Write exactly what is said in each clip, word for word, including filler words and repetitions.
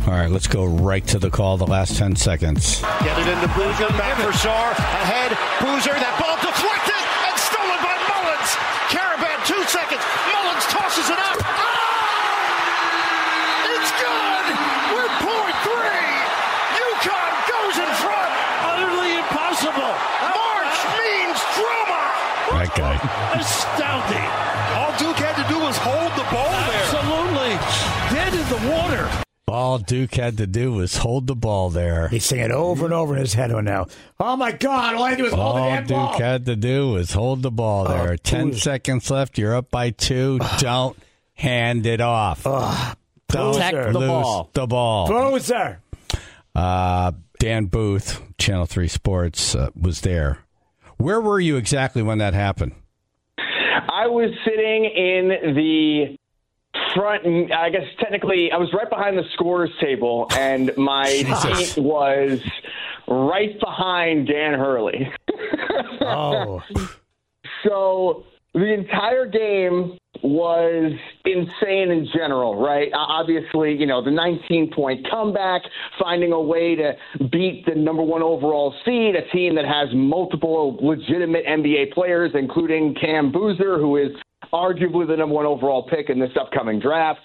All right, let's go right to the call, the last ten seconds. Get it into Boozer, back for Saar, ahead, Boozer, that ball deflected and stolen by Mullins. Caravan, two seconds, Mullins tosses it up. Oh! It's good! We're point three! UConn goes in front! Utterly impossible! March means drama! That guy. Astounding! All Duke had to do was hold the ball there. Absolutely. Dead in the water. All Duke had to do was hold the ball there. He's saying it over and over in his head now. Oh, my God. All I had to do was hold the All damn Duke ball. had to do was hold the ball there. Oh, Ten Boozer. seconds left. You're up by two. Don't hand it off. Oh, Don't Boozer. lose the ball. the ball. Boozer. Uh, Dan Booth, Channel three Sports, uh, was there. Where were you exactly when that happened? I was sitting in the front, I guess technically, I was right behind the scorer's table, and my seat was right behind Dan Hurley. Oh. So the entire game was insane in general, right? Uh, obviously, you know, the nineteen-point comeback, finding a way to beat the number one overall seed, a team that has multiple legitimate N B A players, including Cam Boozer, who is arguably the number one overall pick in this upcoming draft.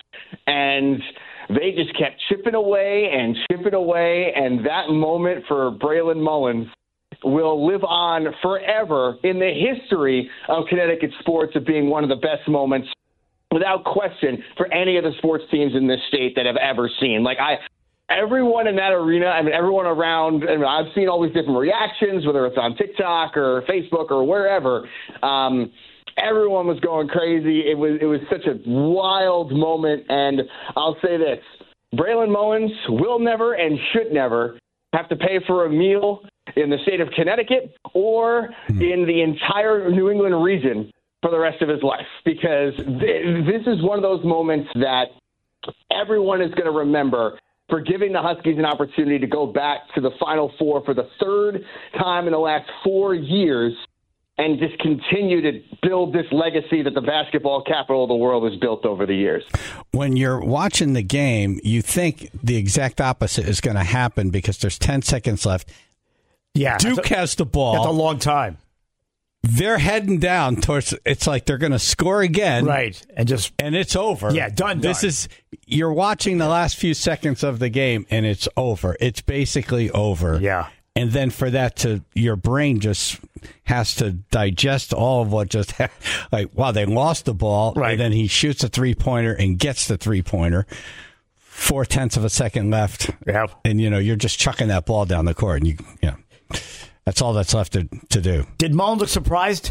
And they just kept chipping away and chipping away, and that moment for Braylon Mullins will live on forever in the history of Connecticut sports of being one of the best moments, without question, for any of the sports teams in this state that have ever seen. Like, I, everyone in that arena, I mean, everyone around, I mean, I've seen all these different reactions, whether it's on TikTok or Facebook or wherever. Um, everyone was going crazy. It was, it was such a wild moment, and I'll say this. Braylon Mullins will never and should never have to pay for a meal in the state of Connecticut or in the entire New England region for the rest of his life, because th- this is one of those moments that everyone is going to remember for giving the Huskies an opportunity to go back to the Final Four for the third time in the last four years and just continue to build this legacy that the basketball capital of the world has built over the years. When you're watching the game, you think the exact opposite is going to happen because there's ten seconds left. Yeah. Duke that's a, has the ball. That's a long time. They're heading down towards, it's like they're going to score again. Right. And just, and it's over. Yeah, done, This done. is, you're watching the last few seconds of the game, and it's over. It's basically over. Yeah. And then for that to, your brain just has to digest all of what just happened. Like, wow, they lost the ball. Right. And then he shoots a three-pointer and gets the three-pointer. Four-tenths of a second left. Yeah. And, you know, you're just chucking that ball down the court. And, you, you know, that's all that's left to, to do. Did Mullins look surprised?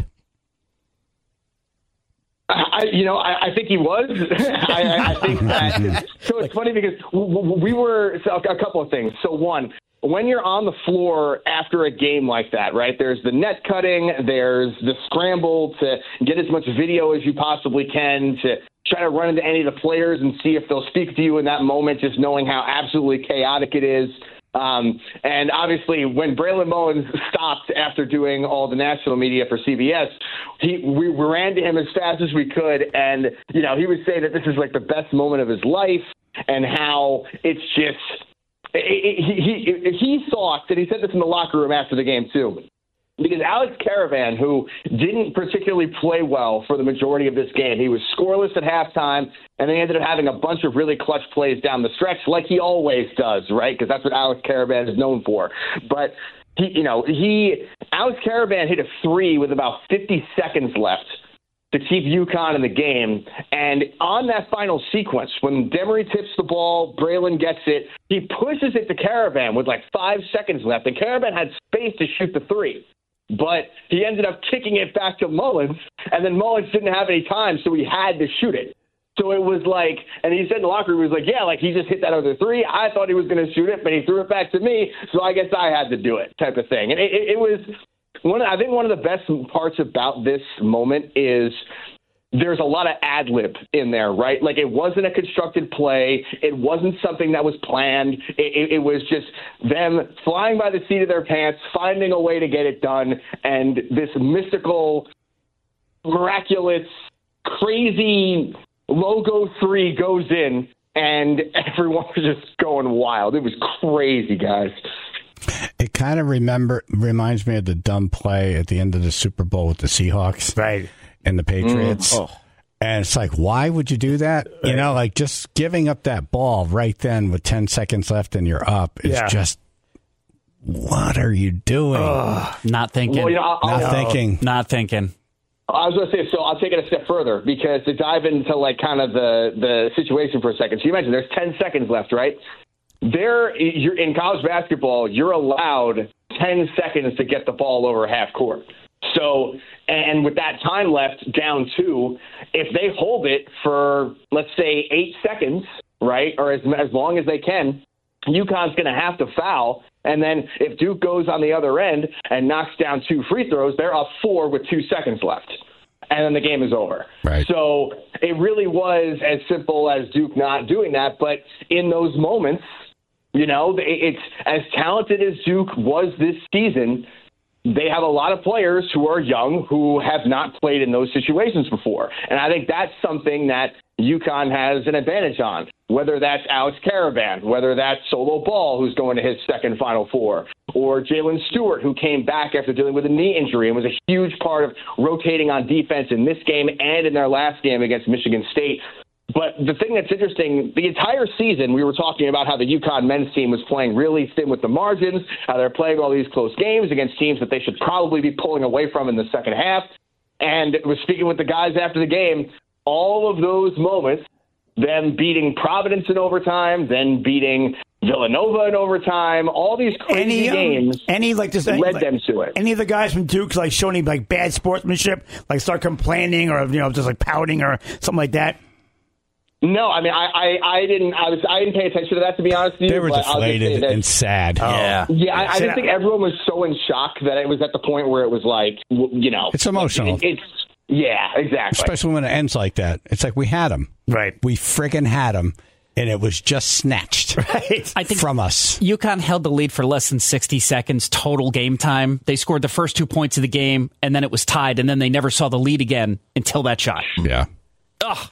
I, you know, I, I think he was. I, I, I think that. So it's funny because we were so a couple of things. So one, when you're on the floor after a game like that, right? There's the net cutting, there's the scramble to get as much video as you possibly can to try to run into any of the players and see if they'll speak to you in that moment, just knowing how absolutely chaotic it is. Um, and obviously, when Braylon Mullins stopped after doing all the national media for C B S, he, we ran to him as fast as we could. And, you know, he was saying that this is like the best moment of his life and how it's just it, it, he, he, he thought, and he said this in the locker room after the game, too. Because Alex Caravan, who didn't particularly play well for the majority of this game, he was scoreless at halftime, and they ended up having a bunch of really clutch plays down the stretch, like he always does, right? Because that's what Alex Caravan is known for. But he, you know, he Alex Caravan hit a three with about fifty seconds left to keep UConn in the game. And on that final sequence, when Demery tips the ball, Braylon gets it, he pushes it to Caravan with like five seconds left, and Caravan had space to shoot the three. But he ended up kicking it back to Mullins, and then Mullins didn't have any time, so he had to shoot it. So it was like, and he said in the locker room, he was like, yeah, like he just hit that other three. I thought he was going to shoot it, but he threw it back to me, so I guess I had to do it, type of thing. And it, it, it was one. I think one of the best parts about this moment is there's a lot of ad lib in there, right? Like it wasn't a constructed play. It wasn't something that was planned. It, it, it was just them flying by the seat of their pants, finding a way to get it done. And this mystical, miraculous, crazy logo three goes in. and everyone was just going wild. It was crazy, guys. It kind of remember reminds me of the dumb play at the end of the Super Bowl with the Seahawks, right, and the Patriots. Mm. Oh. And it's like, why would you do that? Right. You know, like just giving up that ball right then with ten seconds left and you're up is yeah. just, what are you doing? Ugh. Not thinking. Well, you know, I'll, Not I'll, thinking. Not thinking. I was going to say, so I'll take it a step further because to dive into like kind of the, the situation for a second. So you mentioned there's ten seconds left, right? There, you're in college basketball, you're allowed ten seconds to get the ball over half court. So, and with that time left down two, if they hold it for, let's say, eight seconds, right, or as, as long as they can, UConn's going to have to foul. And then if Duke goes on the other end and knocks down two free throws, they're up four with two seconds left. And then the game is over. Right. So it really was as simple as Duke not doing that. But in those moments, you know, it's as talented as Duke was this season, they have a lot of players who are young who have not played in those situations before. And I think that's something that UConn has an advantage on, whether that's Alex Caravan, whether that's Solo Ball, who's going to his second Final Four, or Jalen Stewart, who came back after dealing with a knee injury and was a huge part of rotating on defense in this game and in their last game against Michigan State. But the thing that's interesting, the entire season, we were talking about how the UConn men's team was playing really thin with the margins, how they're playing all these close games against teams that they should probably be pulling away from in the second half. And was speaking with the guys after the game, all of those moments, them beating Providence in overtime, then beating Villanova in overtime, all these crazy any, um, games any, like, this, any, led like, them to it. Any of the guys from Duke like showing any like bad sportsmanship, like start complaining or you know just like pouting or something like that? No, I mean, I, I, I didn't. I was. I didn't pay attention to that, to be honest with you. They were but deflated that, and sad. Oh. Yeah, yeah. I, I just think everyone was so in shock that it was at the point where it was like, you know, it's emotional. It, it's yeah, exactly. Especially when it ends like that. It's like we had them, right? We friggin' had them, and it was just snatched right. I think from us. UConn held the lead for less than sixty seconds total game time. They scored the first two points of the game, and then it was tied, and then they never saw the lead again until that shot. Yeah. Ugh.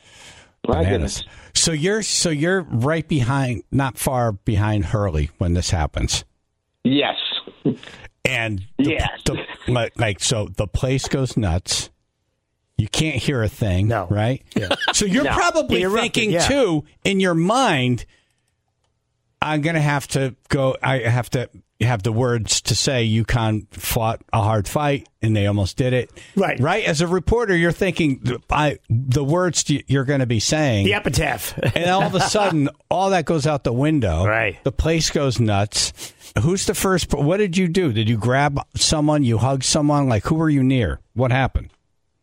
My goodness. So you're so you're right behind, not far behind Hurley when this happens. Yes. And the, yes. the, like, like so, the place goes nuts. You can't hear a thing, no. right? Yeah. So you're no. probably You're thinking yeah. too in your mind, I'm going to have to go. I have to have the words to say UConn fought a hard fight and they almost did it. Right. Right. As a reporter, you're thinking I, the words you're going to be saying. The epitaph. And all of a sudden, all that goes out the window. Right. The place goes nuts. Who's the first? What did you do? Did you grab someone? You hug someone? Like, who were you near? What happened?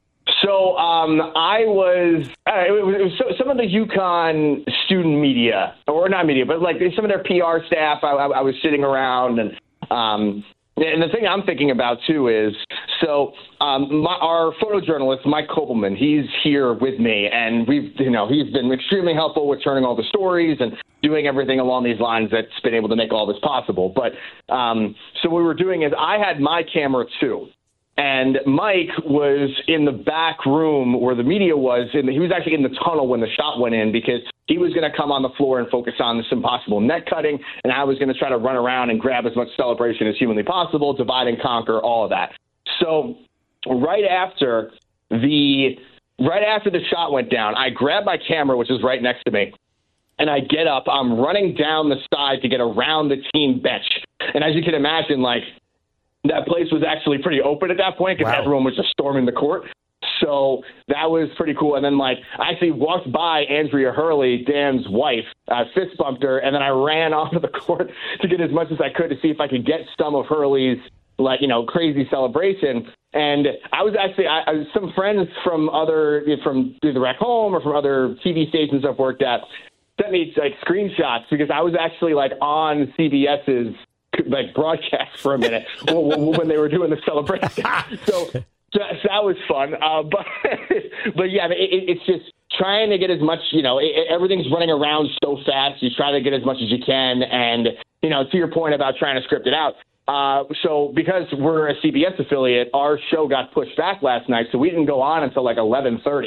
So um, I was, uh, it was, it was so, some of the UConn student media, or not media, but like some of their P R staff. I, I, I was sitting around, and um, and the thing I'm thinking about too is, so um, my, our photojournalist Mike Kopelman, he's here with me, and we've, you know, he's been extremely helpful with turning all the stories and doing everything along these lines that's been able to make all this possible. But um, so what we were doing is I had my camera too. And Mike was in the back room where the media was. In the, he was actually in the tunnel when the shot went in because he was going to come on the floor and focus on this impossible net cutting, and I was going to try to run around and grab as much celebration as humanly possible, divide and conquer, all of that. So right after the right after the shot went down, I grabbed my camera, which is right next to me, and I get up. I'm running down the side to get around the team bench, and as you can imagine, like, that place was actually pretty open at that point because wow. everyone was just storming the court. So that was pretty cool. And then, like, I actually walked by Andrea Hurley, Dan's wife, uh, fist bumped her, and then I ran onto the court to get as much as I could to see if I could get some of Hurley's, like, you know, crazy celebration. And I was actually, I, I some friends from other, from either Rec Home or from other T V stations I've worked at sent me, like, screenshots because I was actually, like, on C B S's like broadcast for a minute when they were doing the celebration. So, so that was fun. Uh, but, but yeah, it, it's just trying to get as much, you know, it, everything's running around so fast. You try to get as much as you can. And, you know, to your point about trying to script it out. Uh, so because we're a C B S affiliate, our show got pushed back last night. So we didn't go on until like eleven thirty.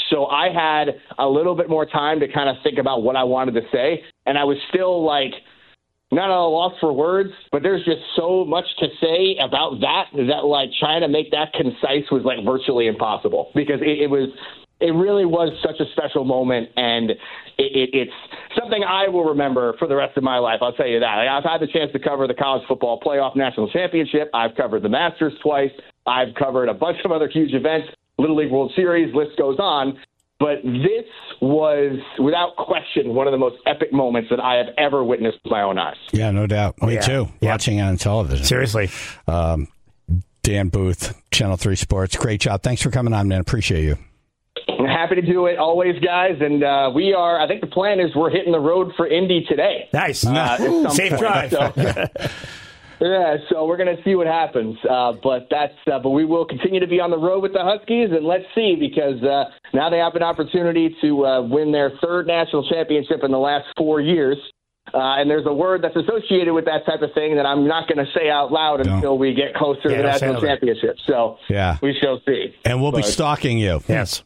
So I had a little bit more time to kind of think about what I wanted to say, and I was still like not at a loss for words, but there's just so much to say about that that like trying to make that concise was like virtually impossible because it, it was it really was such a special moment, and it, it, it's something I will remember for the rest of my life. I'll tell you that. Like, I've had the chance to cover the college football playoff national championship. I've covered the Masters twice. I've covered a bunch of other huge events, Little League World Series, list goes on. But this was, without question, one of the most epic moments that I have ever witnessed with my own eyes. Yeah, no doubt. Me yeah. too. Yeah. Watching it on television. Seriously. Um, Dan Booth, Channel three Sports. Great job. Thanks for coming on, man. Appreciate you. I'm happy to do it always, guys. And uh, we are, I think the plan is we're hitting the road for Indy today. Nice. Uh, Safe point. drive. So, yeah, so we're going to see what happens. Uh, but that's, uh, but we will continue to be on the road with the Huskies, and let's see, because uh, now they have an opportunity to uh, win their third national championship in the last four years. Uh, and there's a word that's associated with that type of thing that I'm not going to say out loud Don't. until we get closer Yeah, to the don't say national it. championship. So Yeah. we shall see. And we'll But- be stalking you. Yes.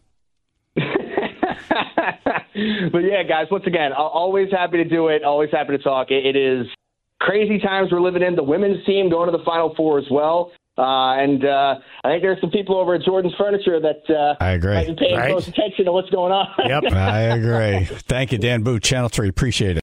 But yeah, guys, once again, always happy to do it. Always happy to talk. It is crazy times we're living in. The women's team going to the Final Four as well. Uh, and uh, I think there's some people over at Jordan's Furniture that uh, I agree. might be paying Right. close attention to what's going on. Yep. I agree. Thank you, Dan Booth, Channel three. Appreciate it.